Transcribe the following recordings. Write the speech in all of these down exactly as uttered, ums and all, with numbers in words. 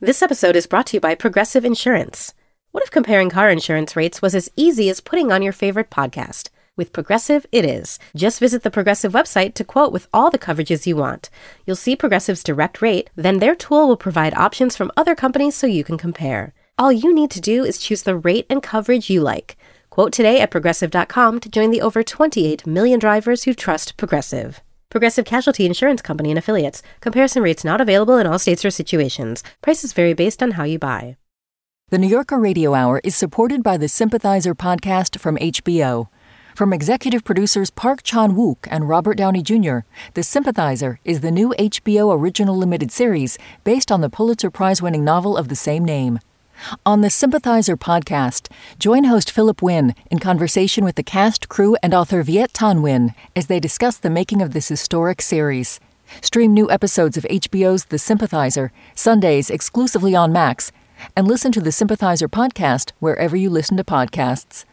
This episode is brought to you by Progressive Insurance. What if comparing car insurance rates was as easy as putting on your favorite podcast? With Progressive, it is. Just visit the Progressive website to quote with all the coverages you want. You'll see Progressive's direct rate, then their tool will provide options from other companies so you can compare. All you need to do is choose the rate and coverage you like. Quote today at Progressive dot com to join the over twenty-eight million drivers who trust Progressive. Progressive Casualty Insurance Company and Affiliates. Comparison rates not available in all states or situations. Prices vary based on how you buy. The New Yorker Radio Hour is supported by the Sympathizer podcast from H B O. From executive producers Park Chan-wook and Robert Downey Junior, The Sympathizer is the new H B O original limited series based on the Pulitzer Prize-winning novel of the same name. On the Sympathizer podcast, join host Philip Wynn in conversation with the cast, crew, and author Viet Thanh Nguyen as they discuss the making of this historic series. Stream new episodes of H B O's The Sympathizer, Sundays exclusively on Max, and listen to the Sympathizer podcast wherever you listen to podcasts.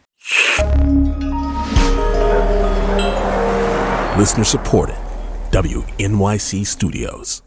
Listener supported. W N Y C Studios.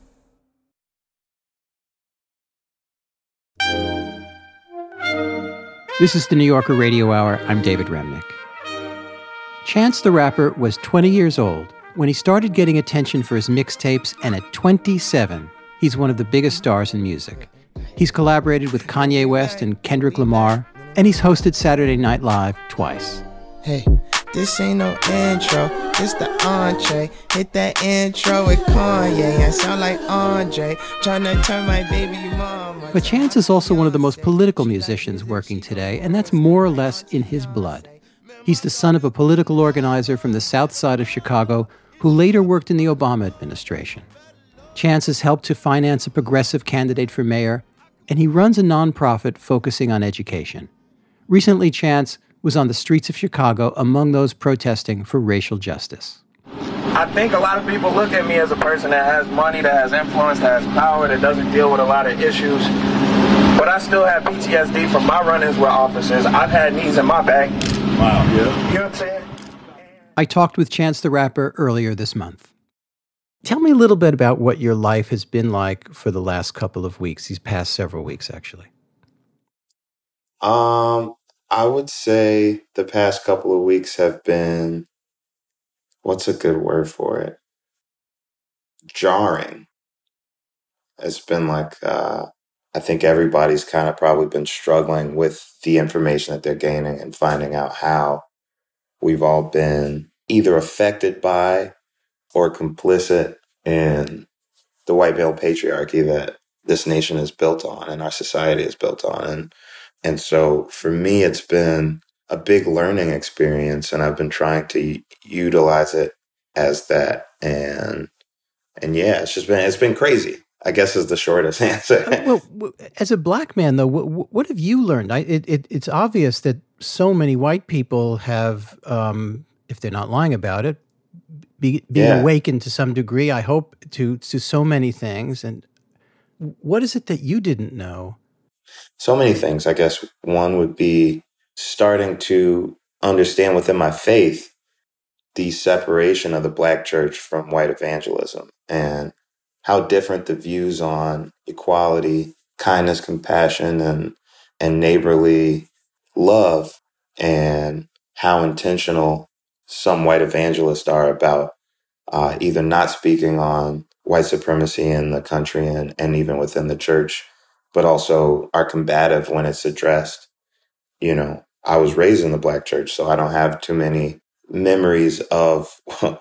This is the New Yorker Radio Hour. I'm David Remnick. Chance the Rapper was twenty years old when he started getting attention for his mixtapes, and at twenty-seven, he's one of the biggest stars in music. He's collaborated with Kanye West and Kendrick Lamar, and he's hosted Saturday Night Live twice. Hey, this ain't no intro, this the entree. Hit that intro with Kanye, I sound like Andre, tryna turn my baby mama. But Chance is also one of the most political musicians working today, and that's more or less in his blood. He's the son of a political organizer from the south side of Chicago who later worked in the Obama administration. Chance has helped to finance a progressive candidate for mayor, and he runs a nonprofit focusing on education. Recently, Chance was on the streets of Chicago among those protesting for racial justice. I think a lot of people look at me as a person that has money, that has influence, that has power, that doesn't deal with a lot of issues. But I still have P T S D from my run-ins with officers. I've had knees in my back. Wow. Yeah. You know what I'm saying? I talked with Chance the Rapper earlier this month. Tell me a little bit about what your life has been like for the last couple of weeks, these past several weeks, actually. Um, I would say the past couple of weeks have been, what's a good word for it? Jarring. It's been like, uh, I think everybody's kind of probably been struggling with the information that they're gaining and finding out how we've all been either affected by or complicit in the white male patriarchy that this nation is built on and our society is built on. And and so for me, it's been a big learning experience, and I've been trying to utilize it as that. And and yeah, it's just been it's been crazy, I guess, is the shortest answer. Well, as a black man, though, what, what have you learned? I, it, it, it's obvious that so many white people have, um, if they're not lying about it, be, being Yeah. awakened to some degree, I hope, to to so many things. And what is it that you didn't know? So many things. I guess one would be starting to understand within my faith the separation of the black church from white evangelism and how different the views on equality, kindness, compassion, and and neighborly love, and how intentional some white evangelists are about uh, either not speaking on white supremacy in the country and, and even within the church, but also are combative when it's addressed. You know, I was raised in the black church, so I don't have too many memories of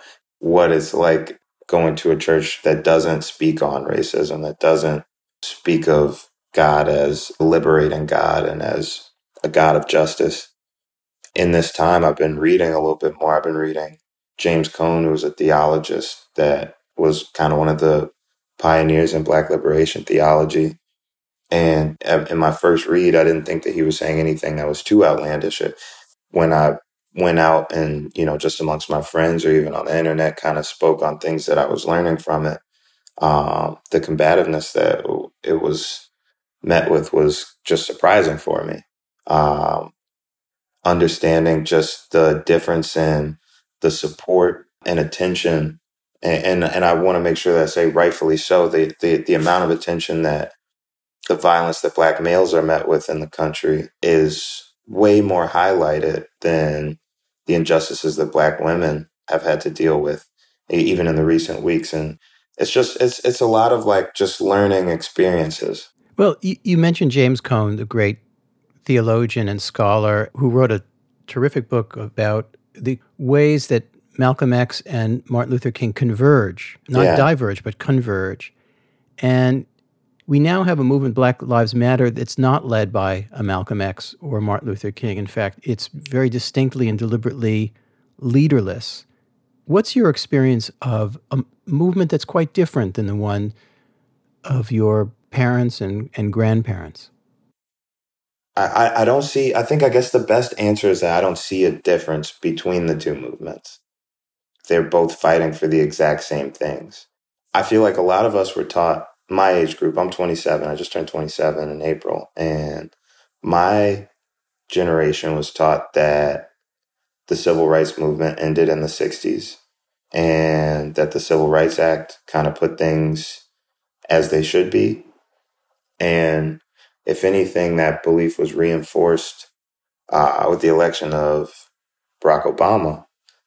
what it's like going to a church that doesn't speak on racism, that doesn't speak of God as a liberating God and as a God of justice. In this time, I've been reading a little bit more. I've been reading James Cone, who was a theologist that was kind of one of the pioneers in black liberation theology. And in my first read, I didn't think that he was saying anything that was too outlandish. When I went out and, you know, just amongst my friends or even on the internet, kind of spoke on things that I was learning from it, um, the combativeness that it was met with was just surprising for me. Um, understanding just the difference in the support and attention. And, and, and I want to make sure that I say rightfully so, the, the, the amount of attention that the violence that black males are met with in the country is way more highlighted than the injustices that black women have had to deal with, even in the recent weeks. And it's just, it's it's a lot of like just learning experiences. Well, you, you mentioned James Cone, the great theologian and scholar who wrote a terrific book about the ways that Malcolm X and Martin Luther King converge, not Yeah. diverge, but converge. And we now have a movement, Black Lives Matter, that's not led by a Malcolm X or Martin Luther King. In fact, it's very distinctly and deliberately leaderless. What's your experience of a movement that's quite different than the one of your parents and, and grandparents? I, I, I don't see, I think I guess the best answer is that I don't see a difference between the two movements. They're both fighting for the exact same things. I feel like a lot of us were taught, my age group, I'm twenty-seven, I just turned twenty-seven in April, and my generation was taught that the civil rights movement ended in the sixties and that the Civil Rights Act kind of put things as they should be. And if anything, that belief was reinforced uh, with the election of Barack Obama.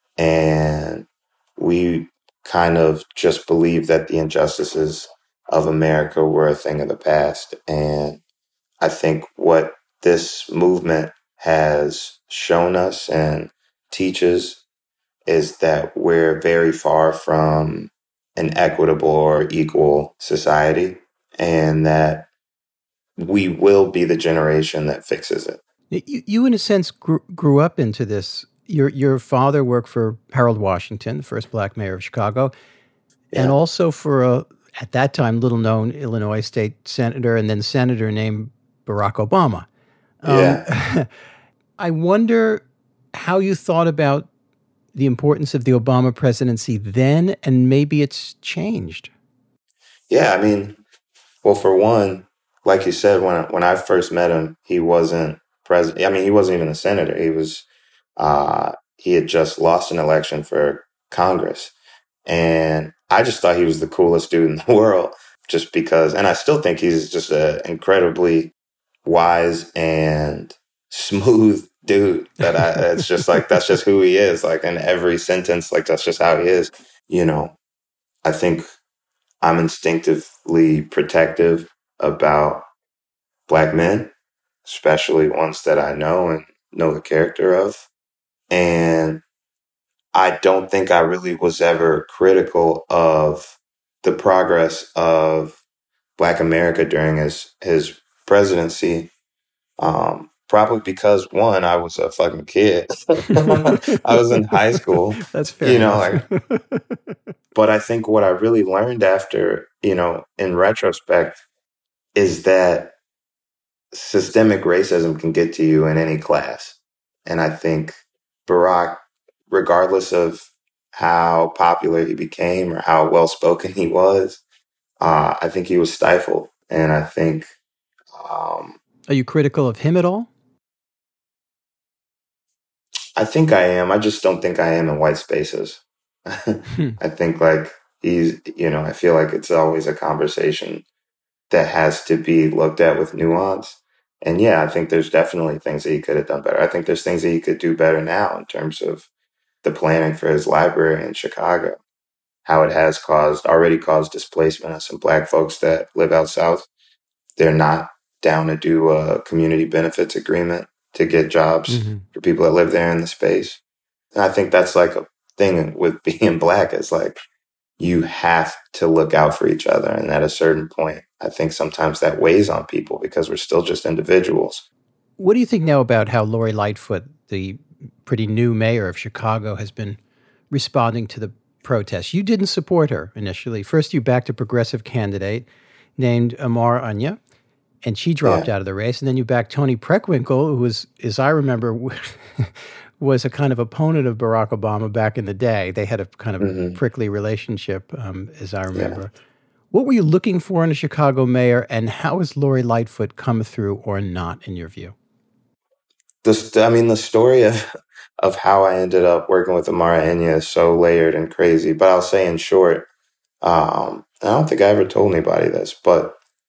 And we kind of just believed that the injustices of America were a thing of the past. And I think what this movement has shown us and teaches is that we're very far from an equitable or equal society, and that we will be the generation that fixes it. You, you in a sense, grew, grew up into this. Your your father worked for Harold Washington, the first black mayor of Chicago, yeah. and also for a, at that time, little-known Illinois state senator and then senator named Barack Obama. Um, Yeah. I wonder how you thought about the importance of the Obama presidency then, and maybe it's changed. Yeah, I mean, well, for one, like you said, when when I first met him, he wasn't president. I mean, he wasn't even a senator. He was, uh, he had just lost an election for Congress. And I just thought he was the coolest dude in the world just because, and I still think he's just an incredibly wise and smooth dude that I, it's just like, that's just who he is. Like in every sentence, like that's just how he is. You know, I think I'm instinctively protective about black men, especially ones that I know and know the character of. And I don't think I really was ever critical of the progress of Black America during his, his presidency. Um, probably because, one, I was a fucking kid. I was in high school. That's fair. You know, like, but I think what I really learned after, you know, in retrospect, is that systemic racism can get to you in any class. And I think Barack, regardless of how popular he became or how well-spoken he was, uh, I think he was stifled. And I think... Um, Are you critical of him at all? I think I am. I just don't think I am in white spaces. hmm. I think like he's, you know, I feel like it's always a conversation that has to be looked at with nuance. And yeah, I think there's definitely things that he could have done better. I think there's things that he could do better now in terms of the planning for his library in Chicago, how it has caused, already caused displacement of some Black folks that live out south. They're not down to do a community benefits agreement to get jobs mm-hmm. for people that live there in the space. And I think that's like a thing with being Black, is like, you have to look out for each other. And at a certain point, I think sometimes that weighs on people because we're still just individuals. What do you think now about how Lori Lightfoot, the pretty new mayor of Chicago, has been responding to the protests? You didn't support her initially. First, you backed a progressive candidate named Amar Anya, and she dropped yeah. out of the race. And then you backed Toni Preckwinkle, who was, as I remember, was a kind of opponent of Barack Obama back in the day. They had a kind of mm-hmm. prickly relationship, um, as I remember. Yeah. What were you looking for in a Chicago mayor, and how has Lori Lightfoot come through or not, in your view? The, I mean, the story of of how I ended up working with Amara Enya is so layered and crazy. But I'll say in short, um, I don't think I ever told anybody this, but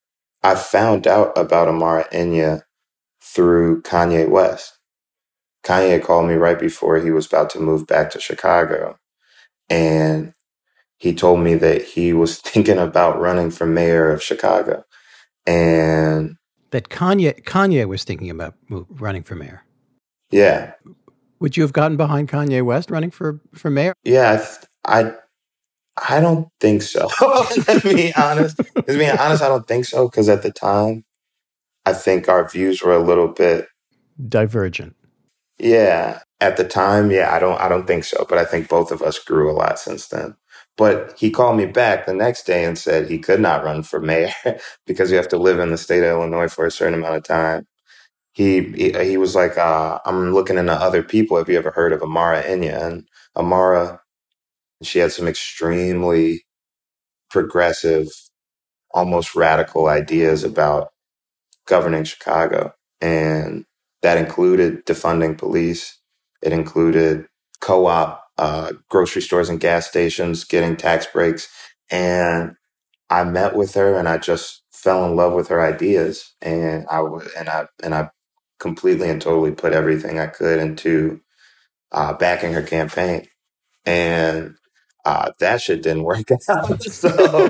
I found out about Amara Enya through Kanye West. Kanye called me right before he was about to move back to Chicago. And he told me that he was thinking about running for mayor of Chicago. And that Kanye Kanye was thinking about move, running for mayor. Yeah. Would you have gotten behind Kanye West running for, for mayor? Yeah, I, I, I don't think so. To be honest, to be honest, I don't think so. Because at the time, I think our views were a little bit divergent. Yeah, at the time, yeah, I don't, I don't think so. But I think both of us grew a lot since then. But he called me back the next day and said he could not run for mayor because you have to live in the state of Illinois for a certain amount of time. He he, he was like, uh, I'm looking into other people. Have you ever heard of Amara Enya? And Amara, she had some extremely progressive, almost radical ideas about governing Chicago. And that included defunding police. It included co-op uh, grocery stores and gas stations, getting tax breaks. And I met with her and I just fell in love with her ideas. And I w- and I and I completely and totally put everything I could into uh, backing her campaign. And uh, that shit didn't work out. So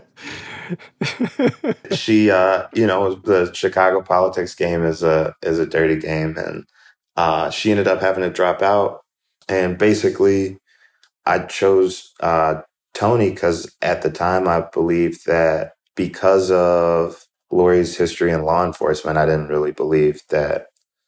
she, uh, you know, the Chicago politics game is a is a dirty game, and uh, she ended up having to drop out. And basically, I chose uh, Toni because at the time I believed that because of Lori's history in law enforcement, I didn't really believe that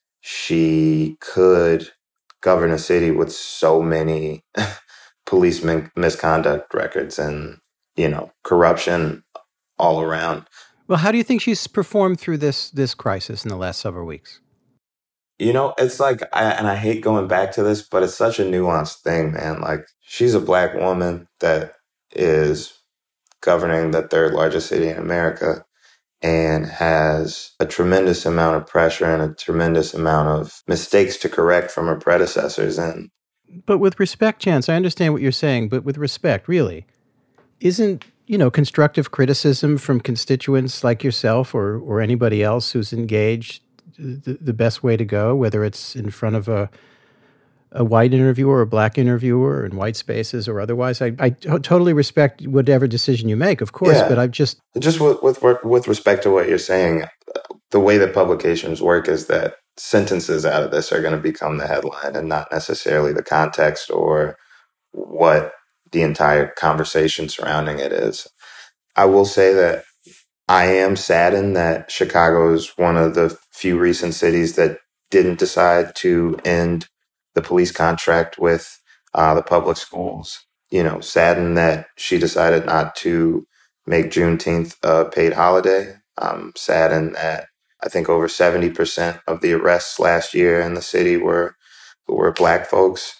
she could govern a city with so many police min- misconduct records and, you know, corruption all around. Well, how do you think she's performed through this this crisis in the last several weeks? You know, it's like, I, and I hate going back to this, but it's such a nuanced thing, man. Like, she's a Black woman that is governing the third largest city in America and has a tremendous amount of pressure and a tremendous amount of mistakes to correct from her predecessors. And but with respect, Chance, I understand what you're saying, but with respect, really, isn't, you know, constructive criticism from constituents like yourself or or anybody else who's engaged the, the best way to go, whether it's in front of a a white interviewer or a Black interviewer in white spaces or otherwise? I, I t- totally respect whatever decision you make, of course, yeah. but I've just... Just with, with with respect to what you're saying, the way that publications work is that sentences out of this are going to become the headline and not necessarily the context or what the entire conversation surrounding it is. I will say that I am saddened that Chicago is one of the few recent cities that didn't decide to end the police contract with uh, the public schools. You know, saddened that she decided not to make Juneteenth a paid holiday. I'm saddened that I think over seventy percent of the arrests last year in the city were were Black folks.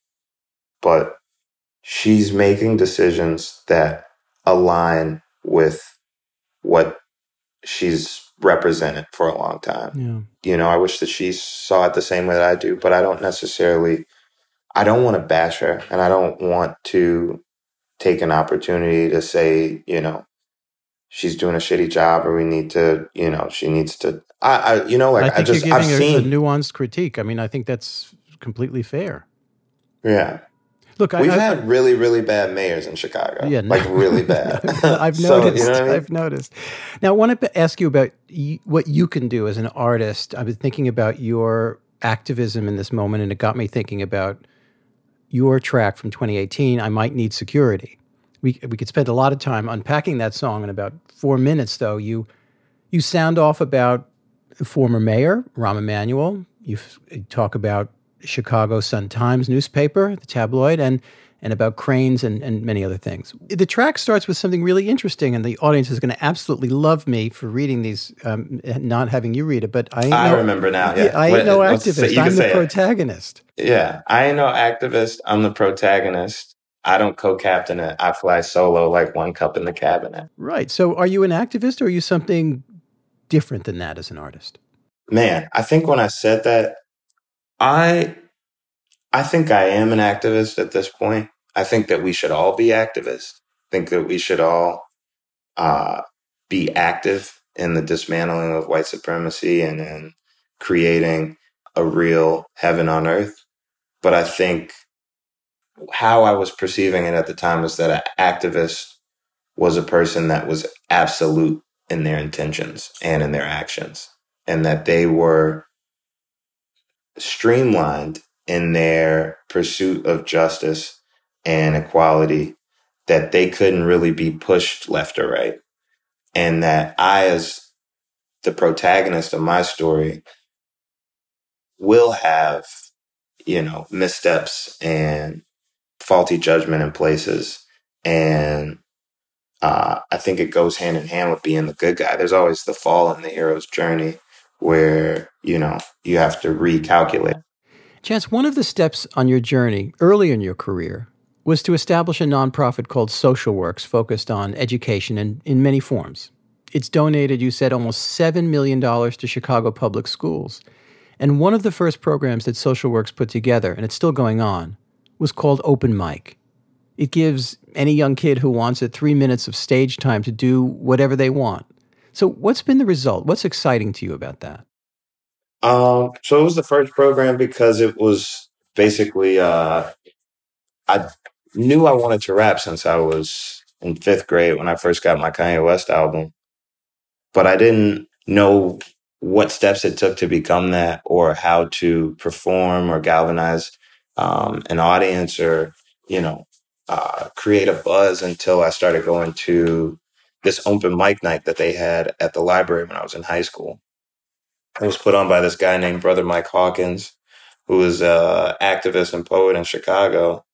But she's making decisions that align with what she's represented for a long time. Yeah. You know, I wish that she saw it the same way that I do, but I don't necessarily, I don't want to bash her and I don't want to take an opportunity to say, you know, she's doing a shitty job or we need to, you know, she needs to, I, I you know, like I think I just, you're I've giving seen a, a nuanced critique. I mean, I think that's completely fair. Yeah. Look, we've I, had really, really bad mayors in Chicago. Yeah, like really bad. I've So, noticed. you know what I mean? I've noticed. Now, I want to ask you about y- what you can do as an artist. I've been thinking about your activism in this moment, and it got me thinking about your track from twenty eighteen, I Might Need Security. We we could spend a lot of time unpacking that song. In about four minutes, though, you you sound off about the former mayor, Rahm Emanuel. You f- talk about Chicago Sun-Times newspaper, the tabloid, and and about cranes and, and many other things. The track starts with something really interesting, and the audience is going to absolutely love me for reading these, um, not having you read it, but I ain't I no, remember now, yeah. I ain't What- no what's- activist. you can I'm the say it. protagonist. Yeah, I ain't no activist. I'm the protagonist. I don't co-captain it. I fly solo like one cup in the cabinet. Right. So are you an activist or are you something different than that as an artist? Man, I think when I said that, I I think I am an activist at this point. I think that we should all be activists. I think that we should all uh, be active in the dismantling of white supremacy and in creating a real heaven on earth. But I think how I was perceiving it at the time was that an activist was a person that was absolute in their intentions and in their actions, and that they were streamlined in their pursuit of justice and equality, that they couldn't really be pushed left or right. And that I, as the protagonist of my story, will have, you know, missteps and faulty judgment in places. And uh, I think it goes hand in hand with being the good guy. There's always the fall in the hero's journey where, you know, you have to recalculate. Chance, one of the steps on your journey early in your career was to establish a nonprofit called Social Works, focused on education in, in many forms. It's donated, you said, almost seven million dollars to Chicago public schools. And one of the first programs that Social Works put together, and it's still going on, was called Open Mic. It gives any young kid who wants it three minutes of stage time to do whatever they want. So what's been the result? What's exciting to you about that? Um, so it was the first program because it was basically, uh, I knew I wanted to rap since I was in fifth grade when I first got my Kanye West album, but I didn't know what steps it took to become that, or how to perform or galvanize um, an audience, or, you know, uh, create a buzz, until I started going to this open mic night that they had at the library when I was in high school. It was put on by this guy named Brother Mike Hawkins, who was an activist and poet in Chicago.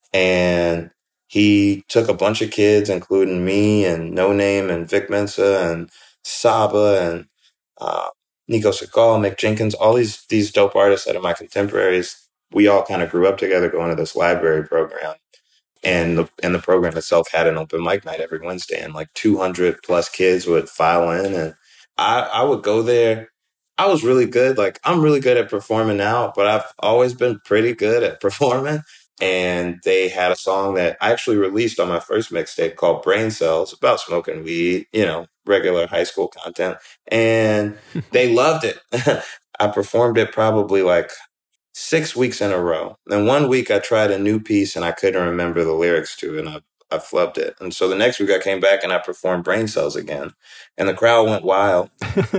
And he took a bunch of kids, including me and No Name and Vic Mensa and Saba and uh, Nico Segal, Mick Jenkins, all these these dope artists that are my contemporaries. We all kind of grew up together going to this library program. And the, and the program itself had an open mic night every Wednesday, and like two hundred plus kids would file in. And I, I would go there. I was really good. Like, I'm really good at performing now, but I've always been pretty good at performing. And they had a song that I actually released on my first mixtape called Brain Cells, about smoking weed, you know, regular high school content. And they loved it. I performed it probably like six weeks in a row. Then one week I tried a new piece and I couldn't remember the lyrics to it, and I, I flubbed it. And so the next week I came back and I performed Brain Cells again, and the crowd went wild.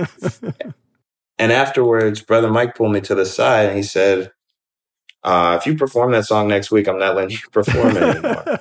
And afterwards, Brother Mike pulled me to the side and he said, uh, if you perform that song next week, I'm not letting you perform it anymore.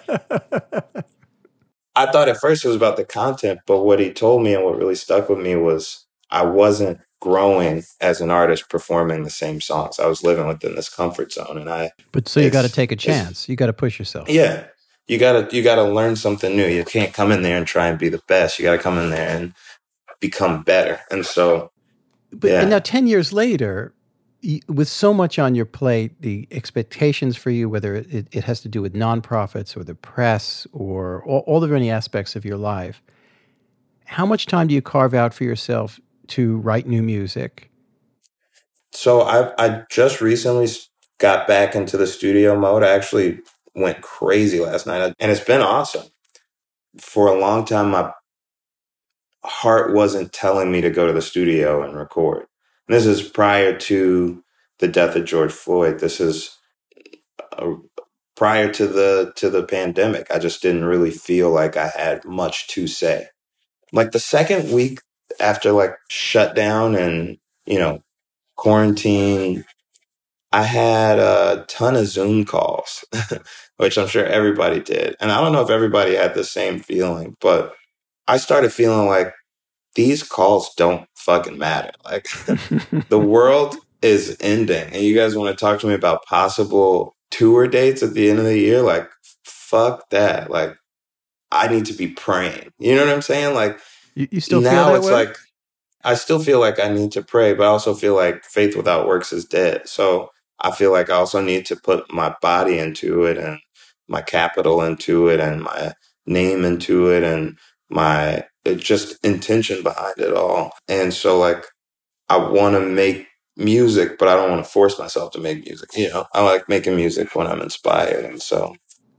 I thought at first it was about the content, but what he told me and what really stuck with me was I wasn't growing as an artist performing the same songs. I was living within this comfort zone. And I But so you got to take a chance. You got to push yourself. Yeah. You got to you got to learn something new. You can't come in there and try and be the best. You got to come in there and become better. And so But yeah. and now ten years later, y- with so much on your plate, the expectations for you, whether it, it has to do with nonprofits or the press or all, all the many aspects of your life, how much time do you carve out for yourself to write new music? So I I just recently got back into the studio mode. I actually went crazy last night, and it's been awesome. For a long time, my heart wasn't telling me to go to the studio and record. And this is prior to the death of George Floyd. This is uh, prior to the to the pandemic. I just didn't really feel like I had much to say. Like the second week after like shutdown and, you know, quarantine, I had a ton of Zoom calls, which I'm sure everybody did. And I don't know if everybody had the same feeling, but I started feeling like these calls don't fucking matter. Like the world is ending and you guys want to talk to me about possible tour dates at the end of the year? Like, fuck that. Like, I need to be praying. You know what I'm saying? Like, You, you still now feel that it's way? like, I still feel like I need to pray, but I also feel like faith without works is dead. So I feel like I also need to put my body into it and my capital into it and my name into it and my it's just intention behind it all. And so like, I want to make music, but I don't want to force myself to make music. You know, I like making music when I'm inspired. And so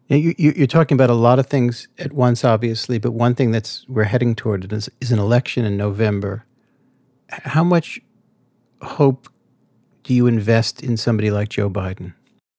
You, you, you're talking about a lot of things at once, obviously, but one thing that's we're heading toward is, is an election in November. How much hope do you invest in somebody like Joe Biden?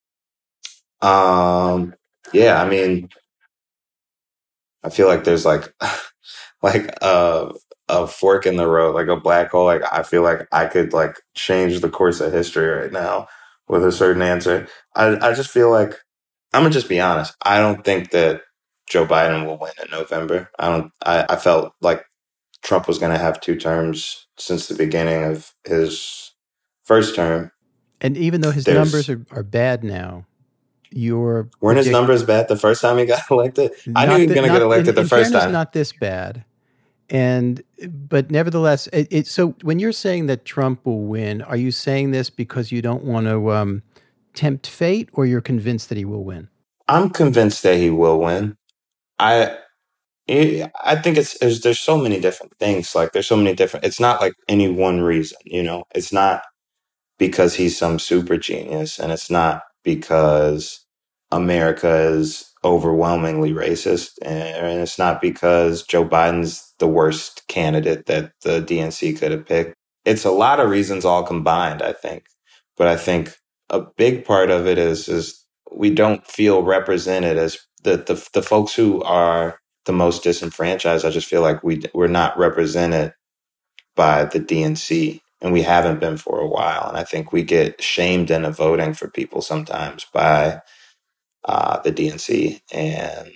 Um, yeah, I mean, I feel like there's like, like a, a fork in the road, like a black hole. Like I feel like I could like change the course of history right now with a certain answer. I, I just feel like, I'm gonna just be honest. I don't think that Joe Biden will win in November. I don't, I, I felt like Trump was going to have two terms since the beginning of his first term. And even though his There's- numbers are, are bad now, your Weren't his predict- numbers bad the first time he got elected? I knew Not he was the- going to not- get elected in- the in first fairness, time. Not this bad, and but nevertheless, it, it. So when you're saying that Trump will win, are you saying this because you don't want to um, tempt fate, or you're convinced that he will win? I'm convinced that he will win. I, I think it's there's, there's so many different things. Like there's so many different. It's not like any one reason. You know, it's not because he's some super genius, and it's not because America is overwhelmingly racist, and it's not because Joe Biden's the worst candidate that the D N C could have picked. It's a lot of reasons all combined, I think. But I think a big part of it is is we don't feel represented as the the, the folks who are the most disenfranchised. I just feel like we we're not represented by the D N C. And we haven't been for a while. And I think we get shamed into voting for people sometimes by uh, the D N C. And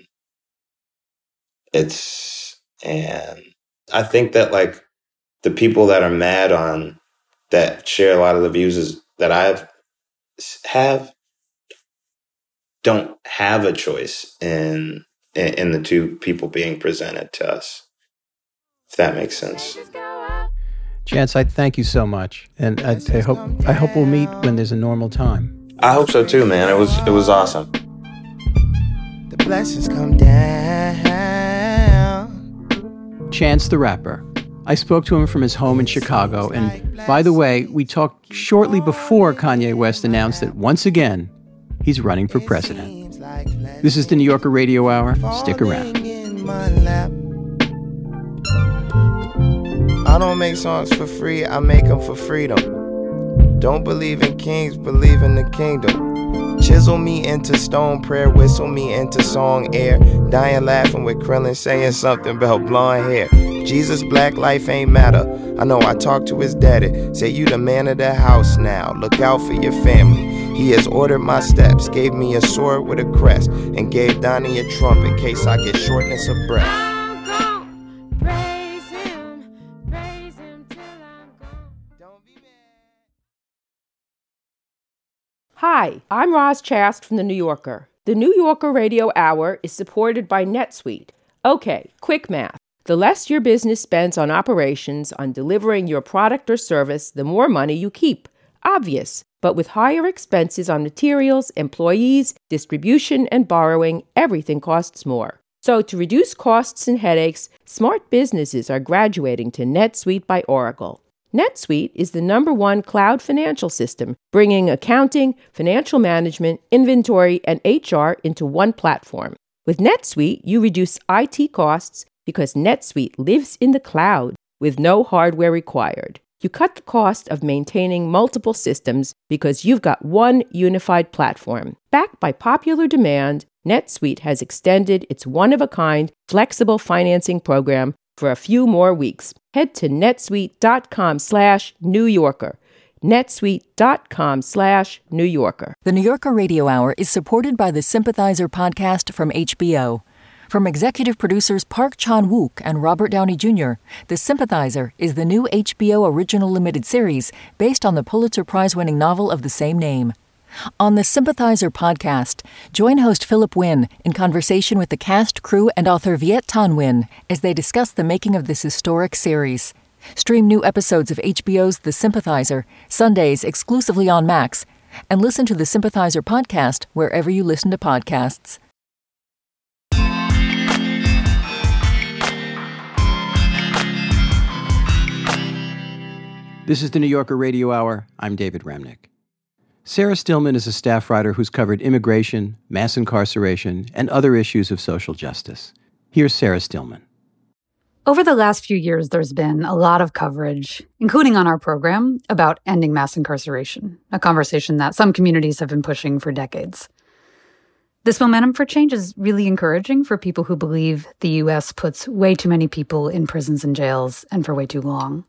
it's, and I think that like the people that are mad on, that share a lot of the views is, that I have, don't have a choice in, in, in the two people being presented to us, if that makes sense. Chance, I thank you so much, and I, I hope I hope we'll meet when there's a normal time. I hope so too, man. It was it was awesome. The blessings come down. Chance the Rapper. I spoke to him from his home in Chicago, and by the way, we talked shortly before Kanye West announced that once again, he's running for president. This is the New Yorker Radio Hour. Stick around. I don't make songs for free, I make them for freedom. Don't believe in kings, believe in the kingdom. Chisel me into stone, prayer whistle me into song air. Dying laughing with Krillin saying something about blonde hair. Jesus, black life ain't matter. I know I talked to his daddy, say you the man of the house now. Look out for your family. He has ordered my steps, gave me a sword with a crest, and gave Donnie a trump in case I get shortness of breath. Hi, I'm Roz Chast from The New Yorker. The New Yorker Radio Hour is supported by NetSuite. Okay, quick math. The less your business spends on operations, on delivering your product or service, the more money you keep. Obvious. But with higher expenses on materials, employees, distribution, and borrowing, everything costs more. So to reduce costs and headaches, smart businesses are graduating to NetSuite by Oracle. NetSuite is the number one cloud financial system, bringing accounting, financial management, inventory, and H R into one platform. With NetSuite, you reduce I T costs because NetSuite lives in the cloud with no hardware required. You cut the cost of maintaining multiple systems because you've got one unified platform. Backed by popular demand, NetSuite has extended its one-of-a-kind flexible financing program for a few more weeks. Head to netsuite.com slash New Yorker. netsuite.com slash New Yorker. The New Yorker Radio Hour is supported by the Sympathizer podcast from H B O. From executive producers Park Chan-wook and Robert Downey Junior, The Sympathizer is the new H B O original limited series based on the Pulitzer Prize-winning novel of the same name. On the Sympathizer podcast, join host Philip Wynn in conversation with the cast, crew, and author Viet Thanh Nguyen as they discuss the making of this historic series. Stream new episodes of H B O's The Sympathizer, Sundays exclusively on Max, and listen to the Sympathizer podcast wherever you listen to podcasts. This is the New Yorker Radio Hour. I'm David Remnick. Sarah Stillman is a staff writer who's covered immigration, mass incarceration, and other issues of social justice. Here's Sarah Stillman. Over the last few years, there's been a lot of coverage, including on our program, about ending mass incarceration, a conversation that some communities have been pushing for decades. This momentum for change is really encouraging for people who believe the U S puts way too many people in prisons and jails and for way too long.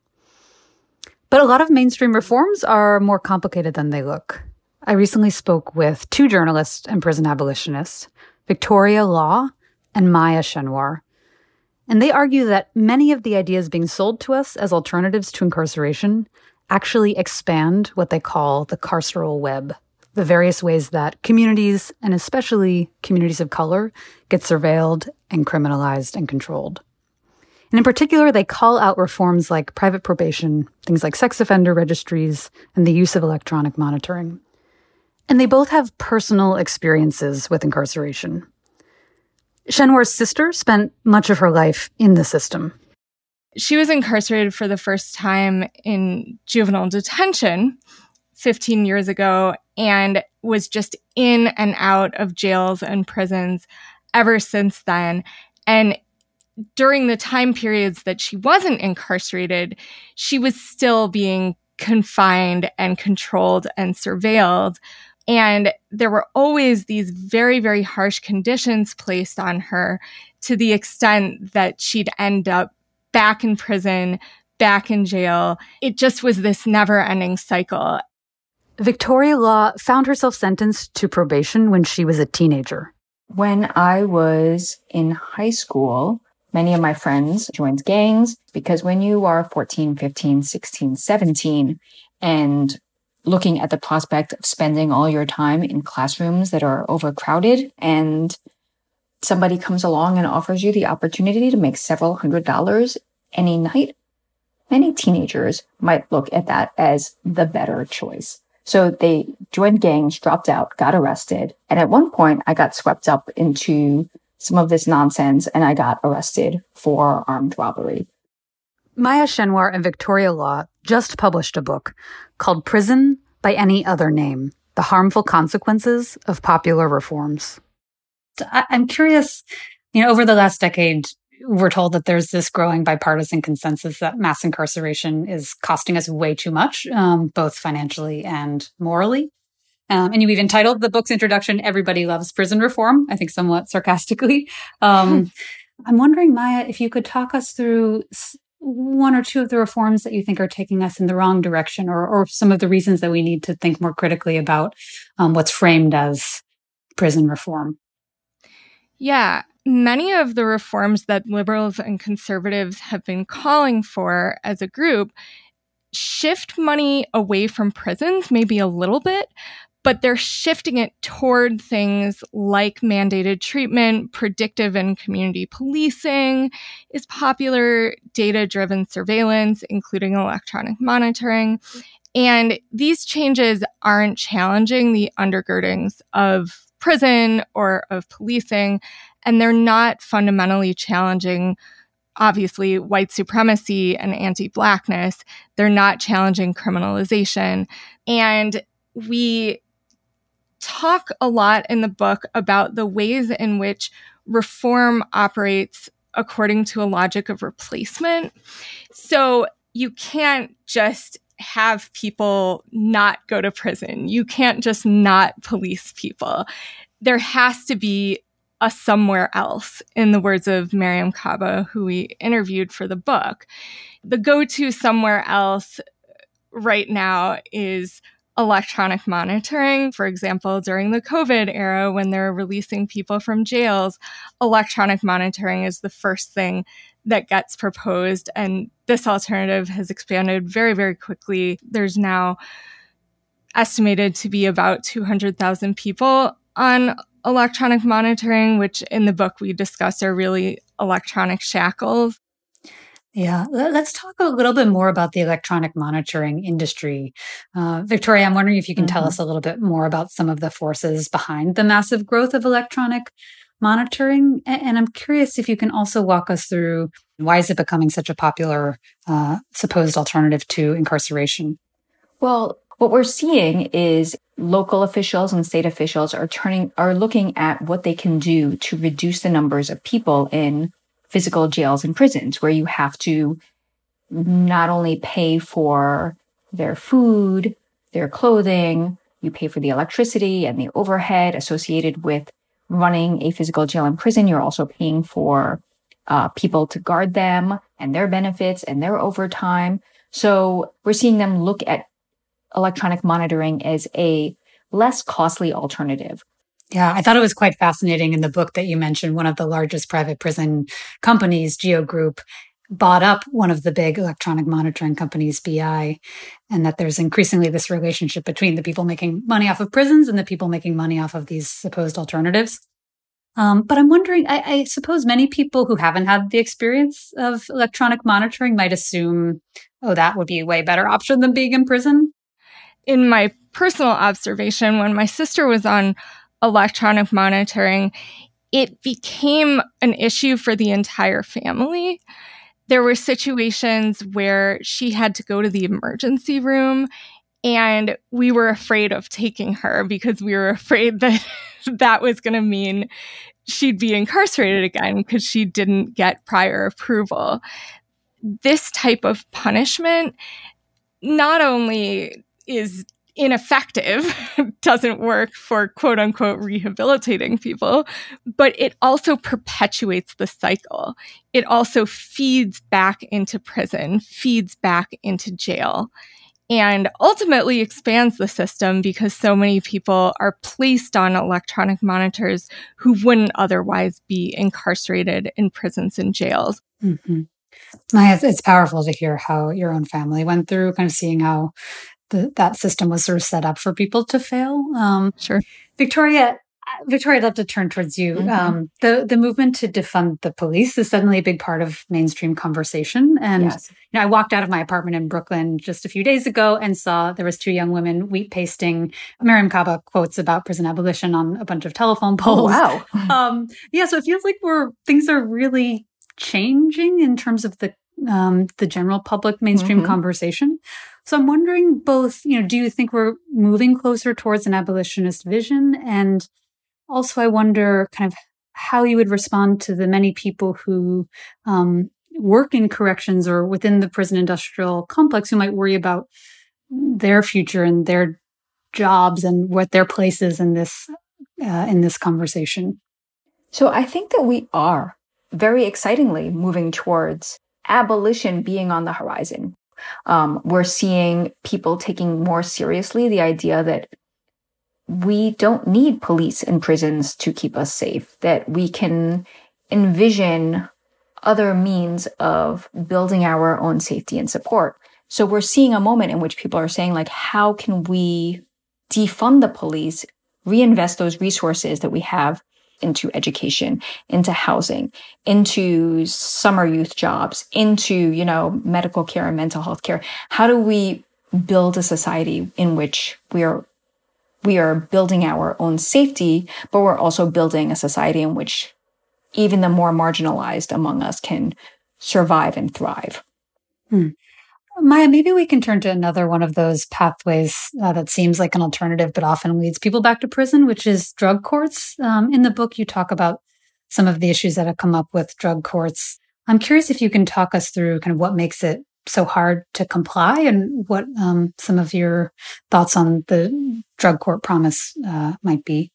But a lot of mainstream reforms are more complicated than they look. I recently spoke with two journalists and prison abolitionists, Victoria Law and Maya Schenwar. And they argue that many of the ideas being sold to us as alternatives to incarceration actually expand what they call the carceral web, the various ways that communities, and especially communities of color, get surveilled and criminalized and controlled. And in particular, they call out reforms like private probation, things like sex offender registries, and the use of electronic monitoring. And they both have personal experiences with incarceration. Schenwar's sister spent much of her life in the system. She was incarcerated for the first time in juvenile detention fifteen years ago and was just in and out of jails and prisons ever since then. And during the time periods that she wasn't incarcerated, she was still being confined and controlled and surveilled. And there were always these very, very harsh conditions placed on her to the extent that she'd end up back in prison, back in jail. It just was this never-ending cycle. Victoria Law found herself sentenced to probation when she was a teenager. When I was in high school, many of my friends joined gangs because when you are fourteen, fifteen, sixteen, seventeen, and looking at the prospect of spending all your time in classrooms that are overcrowded, and somebody comes along and offers you the opportunity to make several hundred dollars any night, many teenagers might look at that as the better choice. So they joined gangs, dropped out, got arrested. And at one point, I got swept up into some of this nonsense, and I got arrested for armed robbery. Maya Schenwar and Victoria Law just published a book called Prison by Any Other Name, The Harmful Consequences of Popular Reforms. So I- I'm curious, you know, over the last decade, we're told that there's this growing bipartisan consensus that mass incarceration is costing us way too much, um, both financially and morally. Um, and you even titled the book's introduction, Everybody Loves Prison Reform, I think somewhat sarcastically. Um, I'm wondering, Maya, if you could talk us through one or two of the reforms that you think are taking us in the wrong direction, or, or some of the reasons that we need to think more critically about um, what's framed as prison reform. Yeah. Many of the reforms that liberals and conservatives have been calling for as a group shift money away from prisons, maybe a little bit, but they're shifting it toward things like mandated treatment, predictive and community policing is popular, data-driven surveillance, including electronic monitoring. And these changes aren't challenging the undergirdings of prison or of policing, and they're not fundamentally challenging, obviously, white supremacy and anti-Blackness. They're not challenging criminalization. And we talk a lot in the book about the ways in which reform operates according to a logic of replacement. So you can't just have people not go to prison. You can't just not police people. There has to be a somewhere else, in the words of Mariame Kaba, who we interviewed for the book. The go-to somewhere else right now is electronic monitoring. For example, during the COVID era, when they're releasing people from jails, electronic monitoring is the first thing that gets proposed. And this alternative has expanded very, very quickly. There's now estimated to be about two hundred thousand people on electronic monitoring, which in the book we discuss are really electronic shackles. Yeah, let's talk a little bit more about the electronic monitoring industry. Uh, Victoria, I'm wondering if you can mm-hmm. tell us a little bit more about some of the forces behind the massive growth of electronic monitoring. And I'm curious if you can also walk us through why is it becoming such a popular uh, supposed alternative to incarceration? Well, what we're seeing is local officials and state officials are turning, are looking at what they can do to reduce the numbers of people in physical jails and prisons, where you have to not only pay for their food, their clothing, you pay for the electricity and the overhead associated with running a physical jail and prison. You're also paying for uh, people to guard them and their benefits and their overtime. So we're seeing them look at electronic monitoring as a less costly alternative. Yeah, I thought it was quite fascinating in the book that you mentioned one of the largest private prison companies, Geo Group, bought up one of the big electronic monitoring companies, B I, and that there's increasingly this relationship between the people making money off of prisons and the people making money off of these supposed alternatives. Um, but I'm wondering, I, I suppose many people who haven't had the experience of electronic monitoring might assume, oh, that would be a way better option than being in prison. In my personal observation, when my sister was on electronic monitoring, it became an issue for the entire family. There were situations where she had to go to the emergency room, and we were afraid of taking her because we were afraid that that was going to mean she'd be incarcerated again because she didn't get prior approval. This type of punishment not only is ineffective, doesn't work for quote unquote rehabilitating people, but it also perpetuates the cycle. It also feeds back into prison, feeds back into jail, and ultimately expands the system because so many people are placed on electronic monitors who wouldn't otherwise be incarcerated in prisons and jails. Mm-hmm. Maya, it's powerful to hear how your own family went through, kind of seeing how the, that system was sort of set up for people to fail. Um, sure. Victoria, Victoria, I'd love to turn towards you. Mm-hmm. Um, the, the movement to defund the police is suddenly a big part of mainstream conversation. And yes. you know, I walked out of my apartment in Brooklyn just a few days ago and saw there was two young women wheat pasting Mariame Kaba quotes about prison abolition on a bunch of telephone poles. Oh, wow. um, yeah, so it feels like we're things are really changing in terms of the um, the general public mainstream mm-hmm. conversation. So I'm wondering both, you know, do you think we're moving closer towards an abolitionist vision? And also I wonder kind of how you would respond to the many people who um, work in corrections or within the prison industrial complex who might worry about their future and their jobs and what their place is in this, uh, in this conversation. So I think that we are very excitingly moving towards abolition being on the horizon. Um, we're seeing people taking more seriously the idea that we don't need police and prisons to keep us safe, that we can envision other means of building our own safety and support. So we're seeing a moment in which people are saying, like, how can we defund the police, reinvest those resources that we have into education, into housing, into summer youth jobs, into, you know, medical care and mental health care? How do we build a society in which we are we are building our own safety, but we're also building a society in which even the more marginalized among us can survive and thrive? Hmm. Maya, maybe we can turn to another one of those pathways uh, that seems like an alternative, but often leads people back to prison, which is drug courts. Um, in the book, you talk about some of the issues that have come up with drug courts. I'm curious if you can talk us through kind of what makes it so hard to comply and what um, some of your thoughts on the drug court promise uh, might be.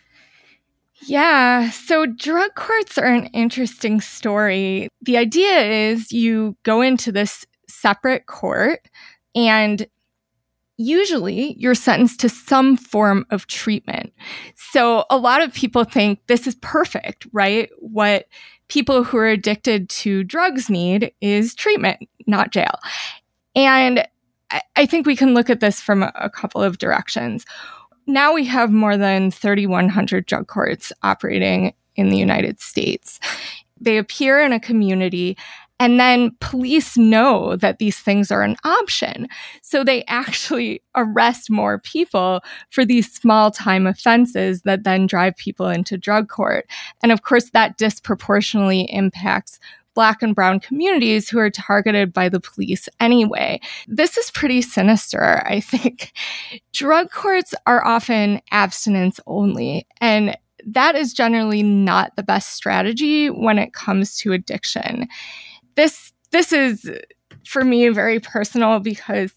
Yeah, so drug courts are an interesting story. The idea is you go into this separate court, and usually you're sentenced to some form of treatment. So a lot of people think this is perfect, right? What people who are addicted to drugs need is treatment, not jail. And I, I think we can look at this from a, a couple of directions. Now we have more than thirty-one hundred drug courts operating in the United States. They appear in a community, and then police know that these things are an option. So they actually arrest more people for these small time offenses that then drive people into drug court. And of course, that disproportionately impacts Black and Brown communities who are targeted by the police anyway. This is pretty sinister, I think. Drug courts are often abstinence only, and that is generally not the best strategy when it comes to addiction. This, this is, for me, very personal because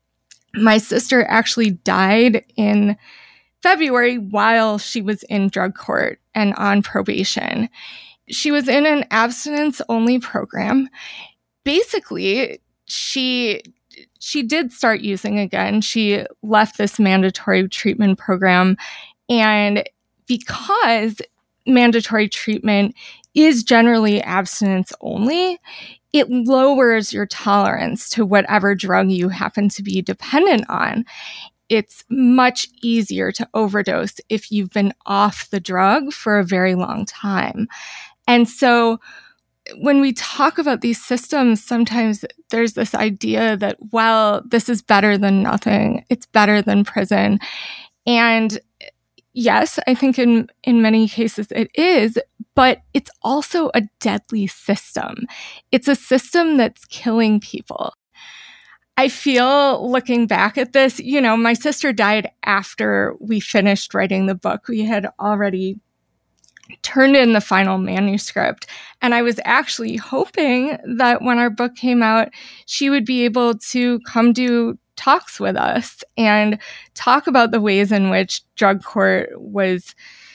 my sister actually died in February while she was in drug court and on probation. She was in an abstinence-only program. Basically, she she did start using again. She left this mandatory treatment program, and because mandatory treatment is generally abstinence-only, it lowers your tolerance to whatever drug you happen to be dependent on. It's much easier to overdose if you've been off the drug for a very long time. And so when we talk about these systems, sometimes there's this idea that, well, this is better than nothing. It's better than prison. And yes, I think in, in many cases it is, but it's also a deadly system. It's a system that's killing people. I feel, looking back at this, you know, my sister died after we finished writing the book. We had already turned in the final manuscript. And I was actually hoping that when our book came out, she would be able to come do talks with us and talk about the ways in which drug court was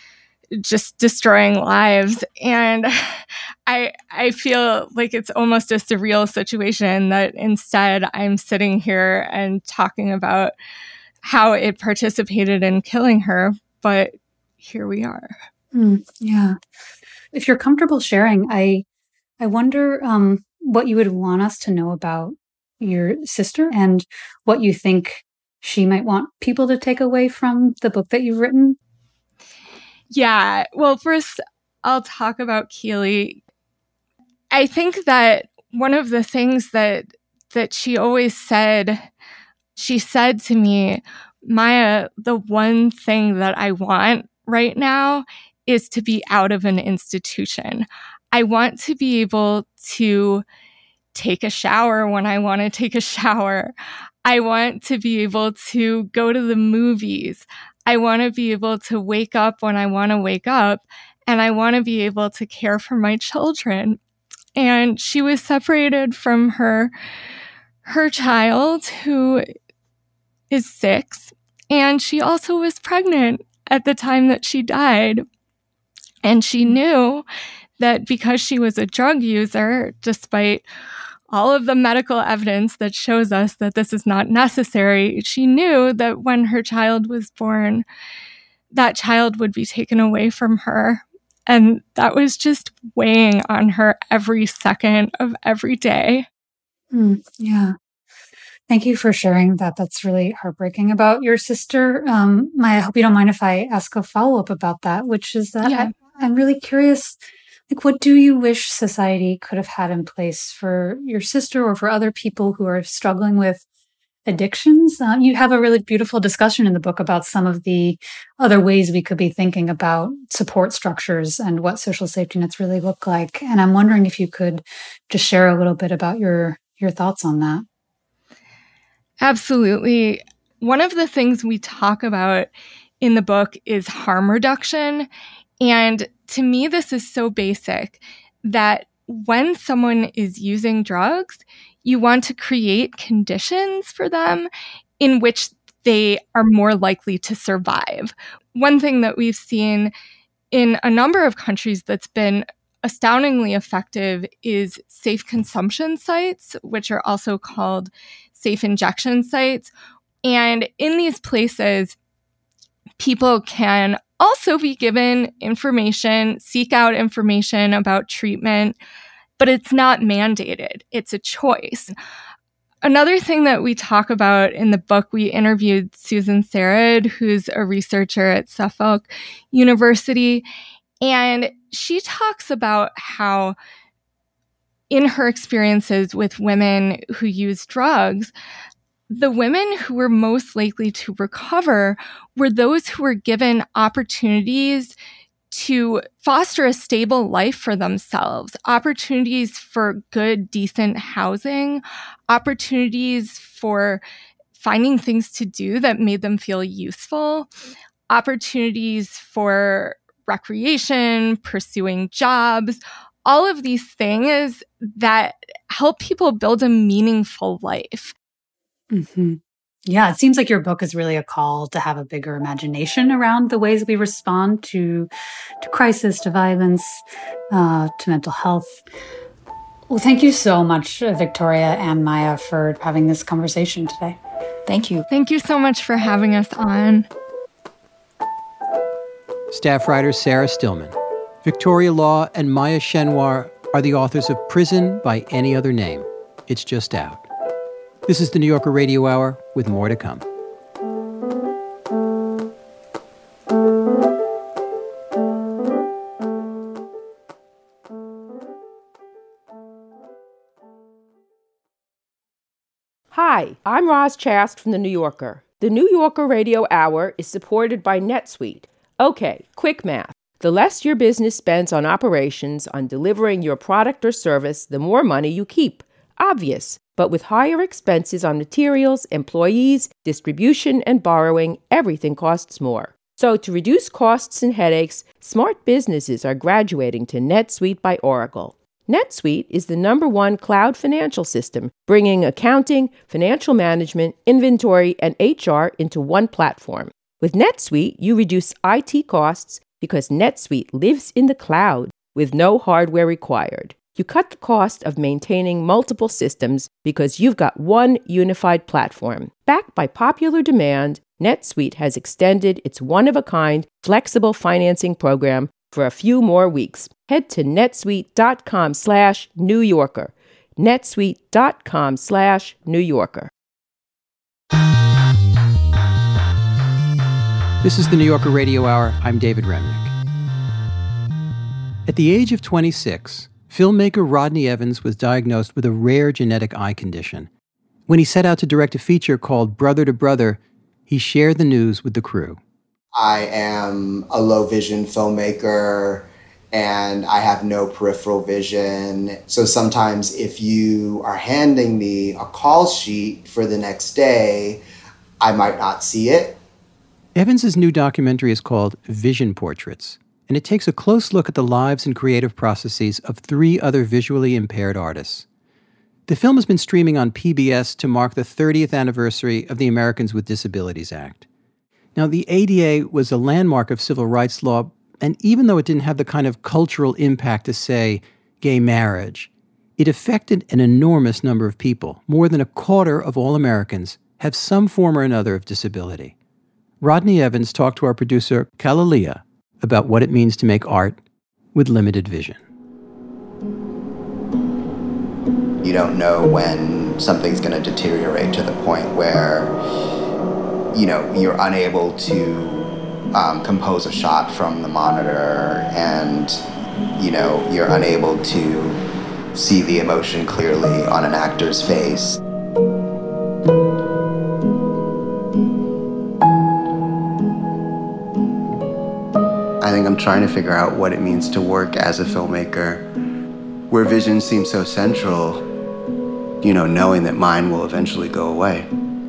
just destroying lives. And I I feel like it's almost a surreal situation that instead I'm sitting here and talking about how it participated in killing her, but here we are. Mm, yeah. If you're comfortable sharing, I I wonder um, what you would want us to know about your sister and what you think she might want people to take away from the book that you've written. Yeah. Well, first, I'll talk about Keely. I think that one of the things that that she always said, she said to me, Maya, the one thing that I want right now is to be out of an institution. I want to be able to take a shower when I want to take a shower. I want to be able to go to the movies. I want to be able to wake up when I want to wake up, and I want to be able to care for my children. And she was separated from her, her child, who is six, and she also was pregnant at the time that she died. And she knew that because she was a drug user, despite all of the medical evidence that shows us that this is not necessary, she knew that when her child was born, that child would be taken away from her. And that was just weighing on her every second of every day. Mm, yeah. Thank you for sharing that. That's really heartbreaking about your sister. Um, Maya, I hope you don't mind if I ask a follow-up about that, which is that yeah. I, I'm really curious, like, what do you wish society could have had in place for your sister or for other people who are struggling with addictions? Uh, you have a really beautiful discussion in the book about some of the other ways we could be thinking about support structures and what social safety nets really look like. And I'm wondering if you could just share a little bit about your, your thoughts on that. Absolutely. One of the things we talk about in the book is harm reduction. And to me, this is so basic that when someone is using drugs, you want to create conditions for them in which they are more likely to survive. One thing that we've seen in a number of countries that's been astoundingly effective is safe consumption sites, which are also called safe injection sites. And in these places, people can also be given information, seek out information about treatment, but it's not mandated. It's a choice. Another thing that we talk about in the book, we interviewed Susan Sarad, who's a researcher at Suffolk University, and she talks about how in her experiences with women who use drugs, the women who were most likely to recover were those who were given opportunities to foster a stable life for themselves, opportunities for good, decent housing, opportunities for finding things to do that made them feel useful, opportunities for recreation, pursuing jobs, all of these things that help people build a meaningful life. Mm-hmm. Yeah, it seems like your book is really a call to have a bigger imagination around the ways we respond to to crisis, to violence, uh, to mental health. Well, thank you so much, Victoria and Maya, for having this conversation today. Thank you. Thank you so much for having us on. Staff writer Sarah Stillman. Victoria Law and Maya Schenwar are the authors of Prison by Any Other Name. It's just out. This is the New Yorker Radio Hour, with more to come. Hi, I'm Roz Chast from The New Yorker. The New Yorker Radio Hour is supported by NetSuite. Okay, quick math. The less your business spends on operations, on delivering your product or service, the more money you keep. Obvious. But with higher expenses on materials, employees, distribution, and borrowing, everything costs more. So to reduce costs and headaches, smart businesses are graduating to NetSuite by Oracle. NetSuite is the number one cloud financial system, bringing accounting, financial management, inventory, and H R into one platform. With NetSuite, you reduce I T costs because NetSuite lives in the cloud with no hardware required. You cut the cost of maintaining multiple systems because you've got one unified platform. Backed by popular demand, NetSuite has extended its one-of-a-kind flexible financing program for a few more weeks. Head to netsuite.com slash New Yorker. netsuite.com slash New Yorker. This is the New Yorker Radio Hour. I'm David Remnick. At the age of twenty-six, filmmaker Rodney Evans was diagnosed with a rare genetic eye condition. When he set out to direct a feature called Brother to Brother, he shared the news with the crew. I am a low vision filmmaker and I have no peripheral vision. So sometimes if you are handing me a call sheet for the next day, I might not see it. Evans's new documentary is called Vision Portraits, and it takes a close look at the lives and creative processes of three other visually impaired artists. The film has been streaming on P B S to mark the thirtieth anniversary of the Americans with Disabilities Act. Now, the A D A was a landmark of civil rights law, and even though it didn't have the kind of cultural impact to, say, gay marriage, it affected an enormous number of people. More than a quarter of all Americans have some form or another of disability. Rodney Evans talked to our producer, Kalalia, about what it means to make art with limited vision. You don't know when something's going to deteriorate to the point where, you know, you're unable to um, compose a shot from the monitor and, you know, you're unable to see the emotion clearly on an actor's face. I think I'm trying to figure out what it means to work as a filmmaker, where vision seems so central, you know, knowing that mine will eventually go away.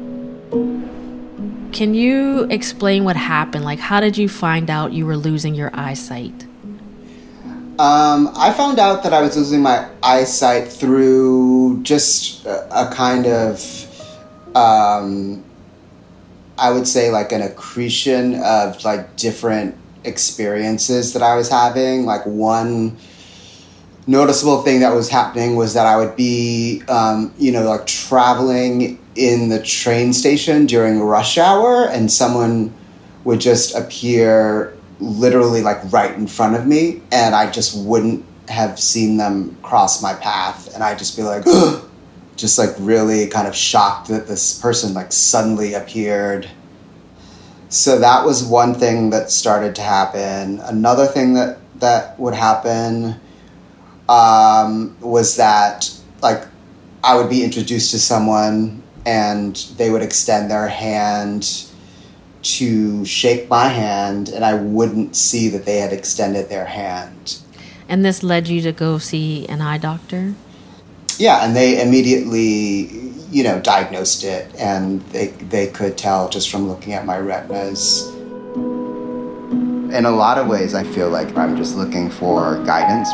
Can you explain what happened? Like, how did you find out you were losing your eyesight? Um, I found out that I was losing my eyesight through just a, a kind of, um, I would say like an accretion of like different experiences that I was having. Like one noticeable thing that was happening was that I would be, um, you know, like traveling in the train station during rush hour and someone would just appear literally like right in front of me and I just wouldn't have seen them cross my path. And I'd just be like, ugh, just like really kind of shocked that this person like suddenly appeared. So that was one thing that started to happen. Another thing that, that would happen um, was that like I would be introduced to someone and they would extend their hand to shake my hand, and I wouldn't see that they had extended their hand. And this led you to go see an eye doctor? Yeah, and they immediately, you know, diagnosed it, and they they could tell just from looking at my retinas. In a lot of ways, I feel like I'm just looking for guidance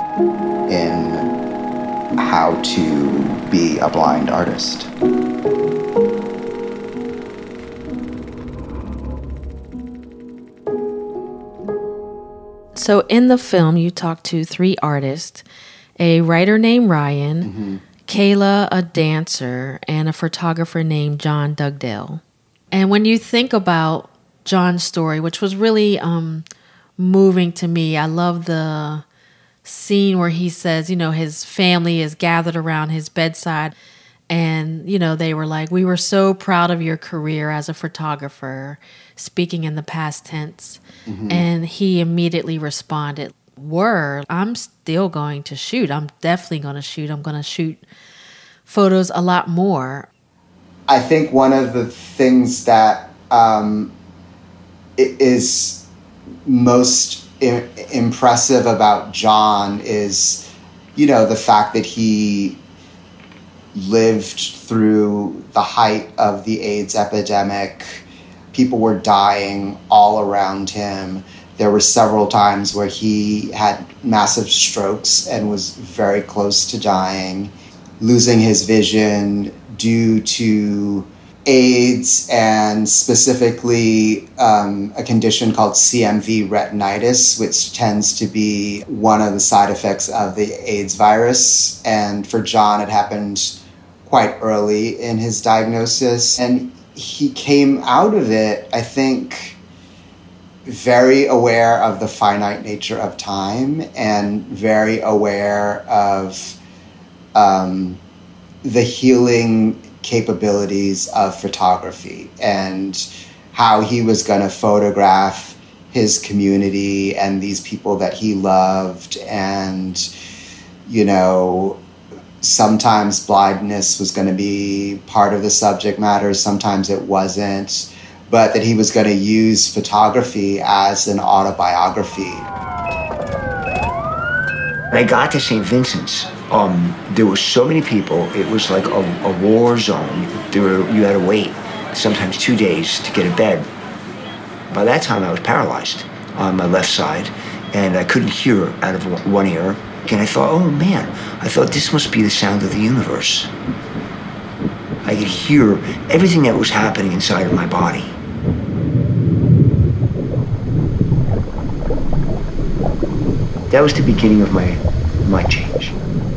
in how to be a blind artist. So in the film, you talk to three artists, a writer named Ryan, mm-hmm. Kayla, a dancer, and a photographer named John Dugdale. And when you think about John's story, which was really um, moving to me, I love the scene where he says, you know, his family is gathered around his bedside. And, you know, they were like, we were so proud of your career as a photographer, speaking in the past tense. Mm-hmm. And he immediately responded, word, I'm still going to shoot. I'm definitely going to shoot. I'm going to shoot photos a lot more. I think one of the things that um, is most I- impressive about John is, you know, the fact that he lived through the height of the AIDS epidemic. People were dying all around him. There were several times where he had massive strokes and was very close to dying, losing his vision due to AIDS and specifically um, a condition called C M V retinitis, which tends to be one of the side effects of the AIDS virus. And for John, it happened quite early in his diagnosis. And he came out of it, I think, very aware of the finite nature of time and very aware of um, the healing capabilities of photography and how he was going to photograph his community and these people that he loved. And, you know, sometimes blindness was going to be part of the subject matter, sometimes it wasn't, but that he was going to use photography as an autobiography. When I got to Saint Vincent's, um, there were so many people, it was like a, a war zone. There were, you had to wait sometimes two days to get a bed. By that time, I was paralyzed on my left side, and I couldn't hear out of one ear. And I thought, oh man, I thought this must be the sound of the universe. I could hear everything that was happening inside of my body. That was the beginning of my, my change.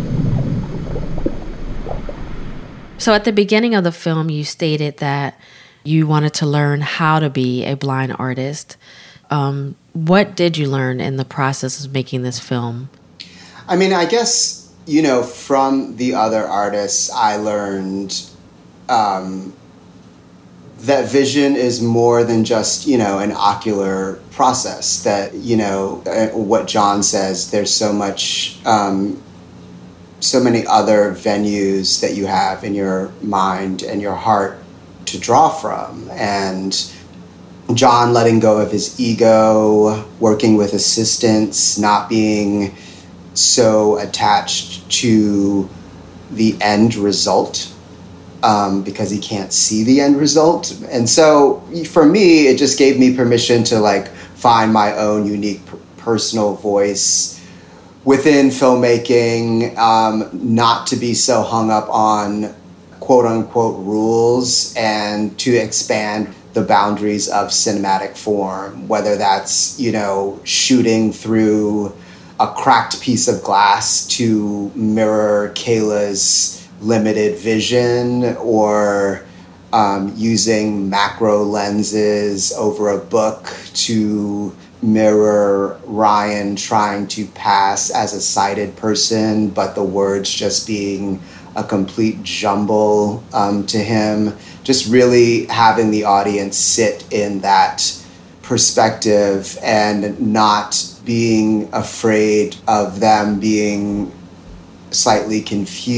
So at the beginning of the film, you stated that you wanted to learn how to be a blind artist. Um, what did you learn in the process of making this film? I mean, I guess, you know, from the other artists, I learned um, that vision is more than just, you know, an ocular process. That, you know, what John says, there's so much, um, so many other venues that you have in your mind and your heart to draw from. And John letting go of his ego, working with assistants, not being so attached to the end result um, because he can't see the end result. And so for me, it just gave me permission to like find my own unique p- personal voice within filmmaking, um, not to be so hung up on quote unquote rules, and to expand the boundaries of cinematic form, whether that's, you know, shooting through a cracked piece of glass to mirror Kayla's limited vision, or um, using macro lenses over a book to mirror Ryan trying to pass as a sighted person, but the words just being a complete jumble um, to him. Just really having the audience sit in that perspective and not being afraid of them being slightly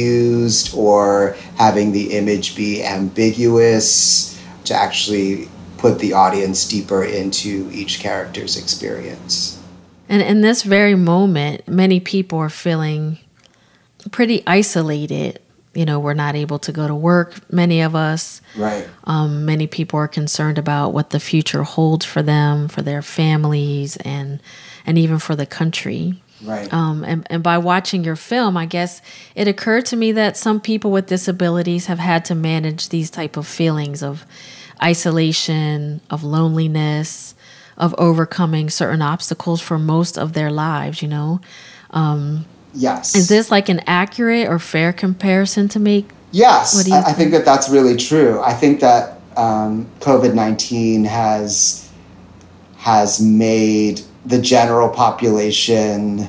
confused or having the image be ambiguous, to actually put the audience deeper into each character's experience. And in this very moment, many people are feeling pretty isolated. You know, we're not able to go to work, many of us. Right. Um, many people are concerned about what the future holds for them, for their families, and and even for the country. Right. Um, and, and by watching your film, I guess it occurred to me that some people with disabilities have had to manage these type of feelings of isolation, of loneliness, of overcoming certain obstacles for most of their lives, you know? Um, yes. Is this like an accurate or fair comparison to make? Yes, What do you I, I think? think that that's really true. I think that um, COVID nineteen has has made the general population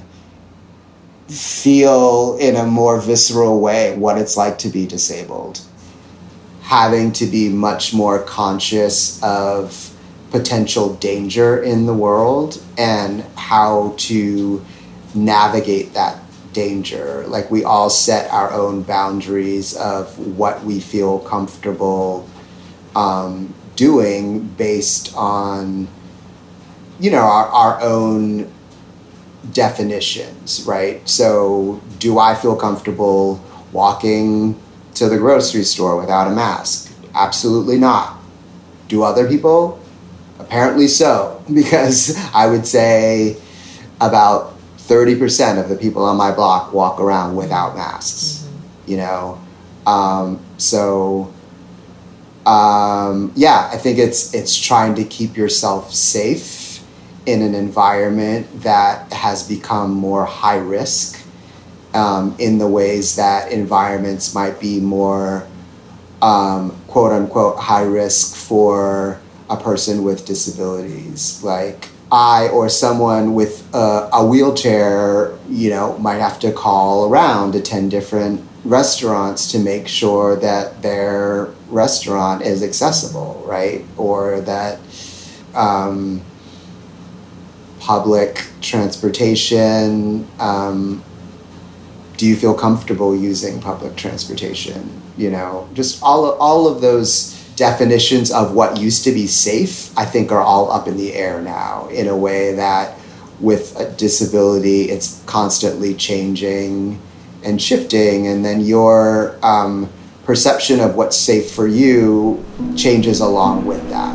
feel in a more visceral way what it's like to be disabled, having to be much more conscious of potential danger in the world and how to navigate that danger. Like, we all set our own boundaries of what we feel comfortable um, doing based on, you know, our, our own definitions, right? So do I feel comfortable walking to the grocery store without a mask? Absolutely not. Do other people? Apparently so, because I would say about thirty percent of the people on my block walk around without masks, mm-hmm. you know? Um, so, um, yeah, I think it's it's trying to keep yourself safe in an environment that has become more high risk, um, in the ways that environments might be more um, quote unquote high risk for a person with disabilities. Like, I or someone with a, a wheelchair, you know, might have to call around to ten different restaurants to make sure that their restaurant is accessible, right? Or that um, public transportation, um, do you feel comfortable using public transportation? You know, just all of, all of those definitions of what used to be safe, I think, are all up in the air now, in a way that with a disability, it's constantly changing and shifting, and then your um, perception of what's safe for you changes along with that.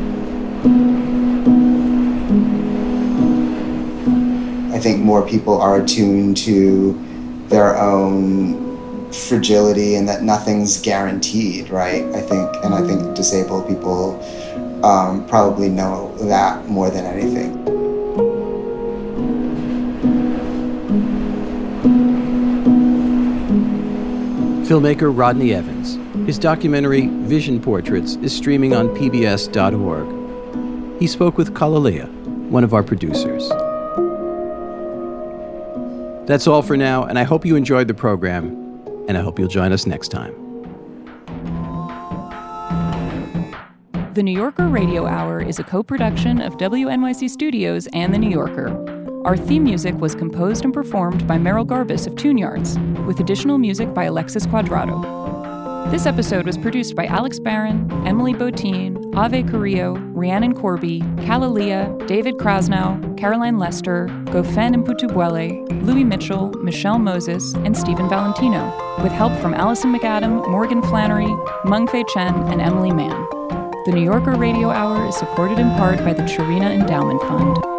I think more people are attuned to their own fragility and that nothing's guaranteed, right? I think, and I think disabled people um, probably know that more than anything. Filmmaker Rodney Evans. His documentary, Vision Portraits, is streaming on P B S dot org. He spoke with Kalalea, one of our producers. That's all for now, and I hope you enjoyed the program, and I hope you'll join us next time. The New Yorker Radio Hour is a co-production of W N Y C Studios and The New Yorker. Our theme music was composed and performed by Merrill Garbus of Tune Yards, with additional music by Alexis Cuadrado. This episode was produced by Alex Barron, Emily Botine, Ave Carrillo, Rhiannon Corby, Kalalea, David Krasnow, Caroline Lester, Gofen Mputubwele, Louis Mitchell, Michelle Moses, and Stephen Valentino, with help from Allison McAdam, Morgan Flannery, Mengfei Chen, and Emily Mann. The New Yorker Radio Hour is supported in part by the Chirina Endowment Fund.